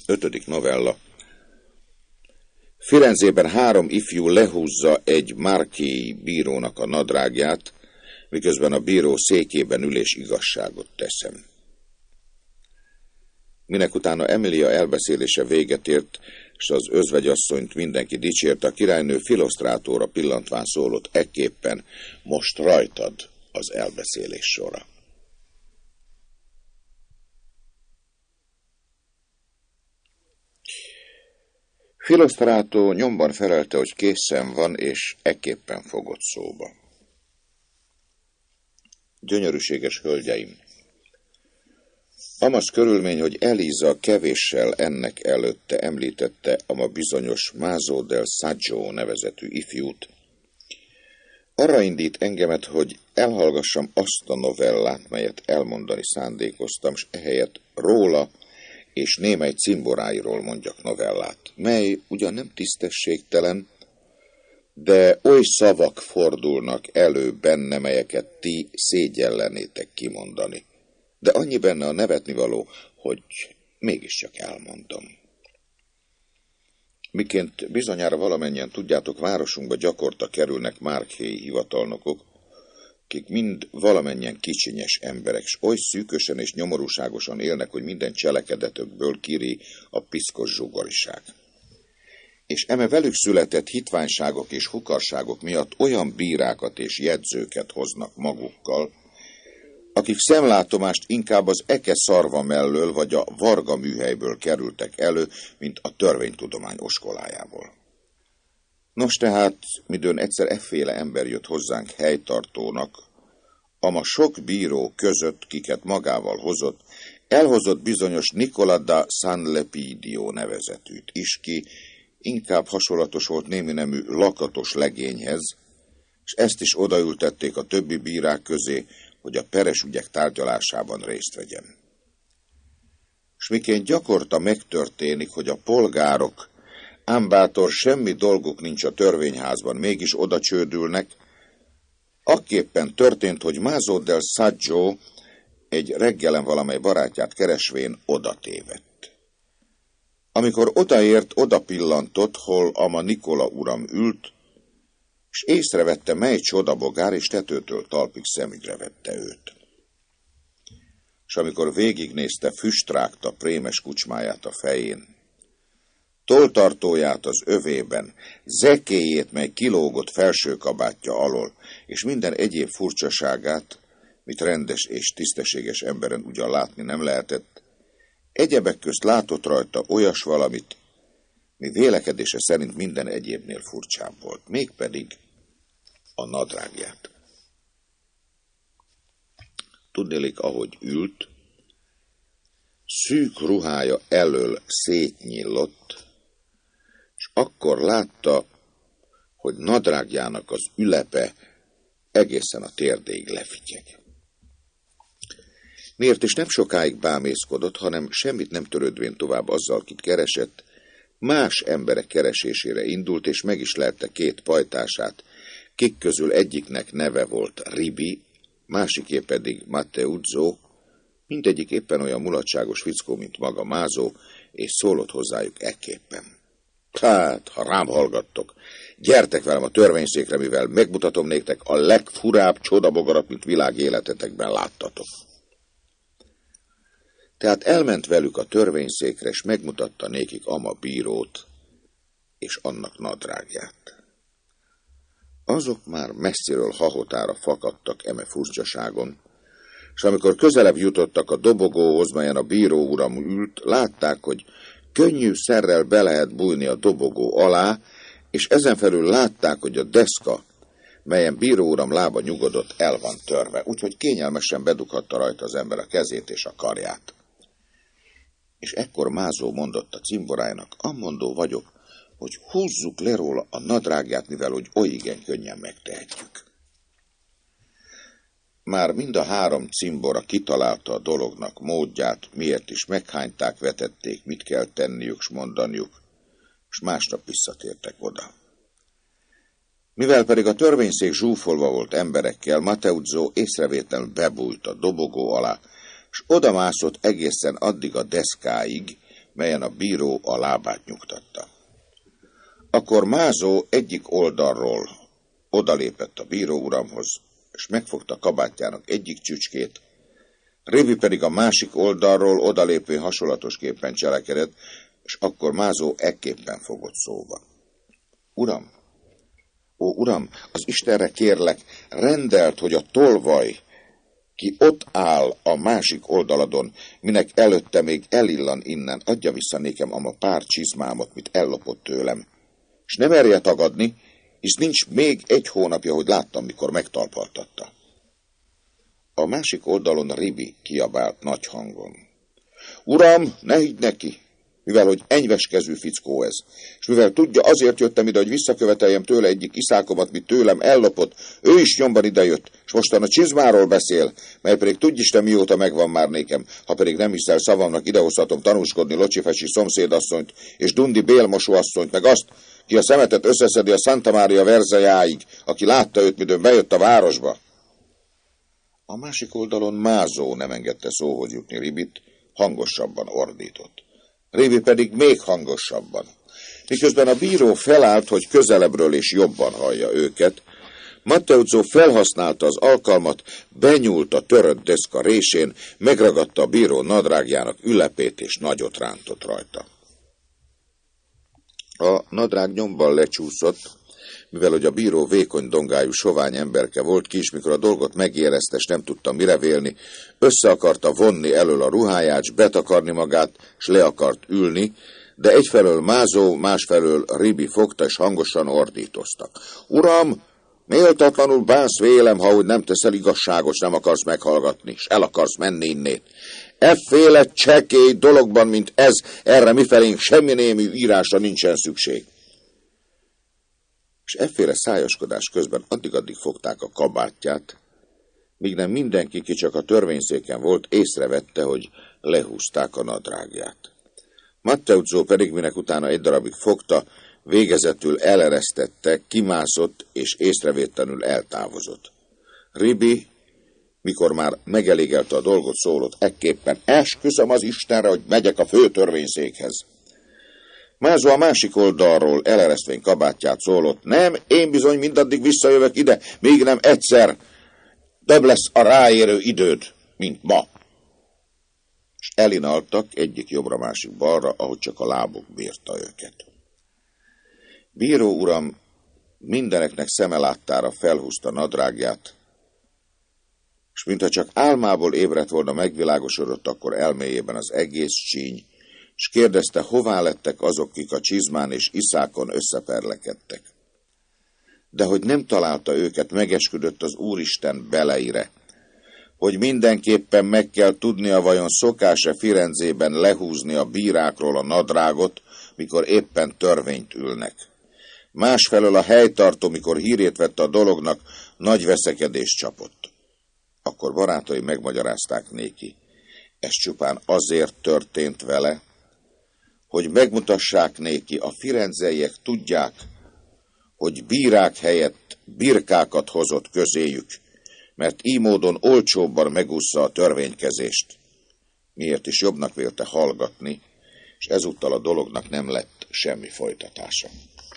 5. novella. Firenzében 3 ifjú lehúzza egy márkéi bírónak a nadrágját, miközben a bíró székében ül és igazságot teszem. Minek utána Emilia elbeszélése véget ért, s az özvegyasszonyt mindenki dicsérte, a királynő Philosztrátóra pillantván szólott ekképpen: most rajtad az elbeszélés sora. Philosztrátó nyomban felelte, hogy készen van, és ekképpen fogott szóba. Gyönyörűséges hölgyeim! Amaz körülmény, hogy Eliza kevéssel ennek előtte említette a bizonyos Maso del Saggio nevezetű ifjút, arra indít engemet, hogy elhallgassam azt a novellát, melyet elmondani szándékoztam, s ehelyett róla és némely cimboráiról mondjak novellát, mely ugyan nem tisztességtelen, de oly szavak fordulnak elő benne, melyeket ti szégyellenétek kimondani. De annyi benne a nevetnivaló, hogy mégiscsak elmondom. Miként bizonyára valamennyien tudjátok, városunkba gyakorta kerülnek márkhéi hivatalnokok, akik mind valamennyien kicsinyes emberek, s oly szűkösen és nyomorúságosan élnek, hogy minden cselekedetökből kiri a piszkos zsugoriság. És eme velük született hitványságok és hukarságok miatt olyan bírákat és jegyzőket hoznak magukkal, akik szemlátomást inkább az eke szarva mellől vagy a varga műhelyből kerültek elő, mint a törvénytudomány oskolájából. Nos tehát, midőn egyszer efféle ember jött hozzánk helytartónak, ama sok bíró között, kiket magával hozott, elhozott bizonyos Nicola da San Lepidio nevezetűt is, ki inkább hasonlatos volt némi nemű lakatos legényhez, és ezt is odaültették a többi bírák közé, hogy a peres ügyek tárgyalásában részt vegyen. És miként gyakorta megtörténik, hogy a polgárok, ám bátor semmi dolguk nincs a törvényházban, mégis oda csődülnek, akképpen történt, hogy Maso del Saggio egy reggelen valamely barátját keresvén odatévedt. Amikor odaért, odapillantott, hol ama Nikola uram ült, és észrevette, mely csodabogár, és tetőtől talpig szemügyre vette őt. És amikor végignézte, füst rágta prémes kucsmáját a fején, tolltartóját az övében, zekéjét, mely kilógott felsőkabátja alól, és minden egyéb furcsaságát, mit rendes és tisztességes emberen ugyan látni nem lehetett, egyebek közt látott rajta olyas valamit, mi vélekedése szerint minden egyébnél furcsább volt, mégpedig a nadrágját. Tudnélik, ahogy ült, szűk ruhája elől szétnyillott, és akkor látta, hogy nadrágjának az ülepe egészen a térdéig lefityeg. Miért is nem sokáig bámészkodott, hanem semmit nem törődvén tovább azzal, kit keresett, más emberek keresésére indult, és meg is lelte 2 pajtását, kik közül egyiknek neve volt Ribi, másiké pedig Matteuzzo, mindegyik éppen olyan mulatságos fickó, mint maga Maso, és szólott hozzájuk ekképpen: hát, ha rám hallgattok, gyertek velem a törvényszékre, mivel megmutatom néktek a legfurább csodabogarat, mint világ életetekben láttatok. Tehát elment velük a törvényszékre, és megmutatta nékik ama bírót és annak nadrágját. Azok már messziről hahotára fakadtak eme furcsaságon, és amikor közelebb jutottak a dobogóhoz, melyen a bíró uram ült, látták, hogy könnyű szerrel be lehet bújni a dobogó alá, és ezenfelül látták, hogy a deszka, melyen bíró uram lába nyugodott, el van törve, úgyhogy kényelmesen bedughatta rajta az ember a kezét és a karját. És ekkor Maso mondott a cimborájnak: ammondó vagyok, hogy húzzuk le róla a nadrágját, mivel hogy oly igen könnyen megtehetjük. Már mind a 3 cimbora kitalálta a dolognak módját, miért is meghányták, vetették, mit kell tenniük, s mondaniuk, s másnap visszatértek oda. Mivel pedig a törvényszék zsúfolva volt emberekkel, Matteuzzo észrevétlenül bebújt a dobogó alá, s odamászott egészen addig a deszkáig, melyen a bíró a lábát nyugtatta. Akkor Mázó egyik oldalról odalépett a bíró uramhoz, és megfogta kabátjának egyik csücskét, Ribi pedig a másik oldalról odalépő hasonlatosképpen cselekedett, és akkor Mázó ekképpen fogott szóba. Uram, uram, az Istenre kérlek, rendelt, hogy a tolvaj, ki ott áll a másik oldaladon, minek előtte még elillan innen, adja vissza nékem ama pár csizmámot, mit ellopott tőlem. És ne merje tagadni, hisz nincs még 1 hónapja, hogy láttam, mikor megtalpaltatta. A másik oldalon Ribi kiabált nagy hangon. Uram, ne higgy neki, mivel hogy enyveskezű fickó ez, és mivel tudja, azért jöttem ide, hogy visszaköveteljem tőle egyik iszákomat, mit tőlem ellopott, ő is nyomban idejött, és mostan a csizmáról beszél, mely pedig tudjisten mióta megvan már nékem, ha pedig nem hiszel szavamnak, idehozhatom tanúskodni Locsifesi szomszédasszonyt, és Dundi bélmosóasszonyt, meg azt, ki a szemetet összeszedi a Santa Maria verzejáig, aki látta őt, midőn bejött a városba. A másik oldalon Mázó nem engedte szóhoz jutni Ribit, hangosabban ordított. Ribi pedig még hangosabban. Miközben a bíró felállt, hogy közelebbről és jobban hallja őket, Matteuzzo felhasználta az alkalmat, benyúlt a törött deszka résén, megragadta a bíró nadrágjának ülepét és nagyot rántott rajta. A nadrág nyomban lecsúszott, mivel hogy a bíró vékony dongájú sovány emberke volt, ki is, mikor a dolgot megérezte, és nem tudta mire vélni, össze akarta vonni elől a ruháját, s betakarni magát, s le akart ülni, de egyfelől Mázó, másfelől Ribi fogta, és hangosan ordítoztak. Uram, méltatlanul bánsz vélem, ha úgy nem teszel igazságos, nem akarsz meghallgatni, s el akarsz menni innét. Efféle csekély dologban, mint ez, erre mifelénk semmi némű írásra nincsen szükség. És efféle szájaskodás közben addig-addig fogták a kabátját, míg nem mindenki, ki csak a törvényszéken volt, észrevette, hogy lehúzták a nadrágját. Matteuzzo pedig, minek utána egy darabig fogta, végezetül eleresztette, kimászott és észrevétlenül eltávozott. Ribi, mikor már megelégelte a dolgot, szólott ekképpen, esküszöm az Istenre, hogy megyek a főtörvényszékhez. Mázó a másik oldalról eleresztvén kabátját szólott, nem, én bizony mindaddig visszajövök ide, még nem egyszer, több lesz a ráérő időd, mint ma. És elinaltak egyik jobbra, másik balra, ahogy csak a lábuk bírta őket. Bíró uram mindeneknek szeme láttára felhúzta nadrágját, és mintha csak álmából ébredt volna, megvilágosodott akkor elméjében az egész csíny, és kérdezte, hová lettek azok, kik a csizmán és iszákon összeperlekedtek. De hogy nem találta őket, megesküdött az Úristen beleire, hogy mindenképpen meg kell tudnia, vajon szokás-e Firenzében lehúzni a bírákról a nadrágot, mikor éppen törvényt ülnek. Másfelől a helytartó, mikor hírét vette a dolognak, nagy veszekedést csapott. Akkor barátai megmagyarázták néki. Ez csupán azért történt vele, hogy megmutassák néki, a firenzeiek tudják, hogy bírák helyett birkákat hozott közéjük, mert így módon olcsóbban megúszza a törvénykezést. Miért is jobbnak vélte hallgatni, és ezúttal a dolognak nem lett semmi folytatása.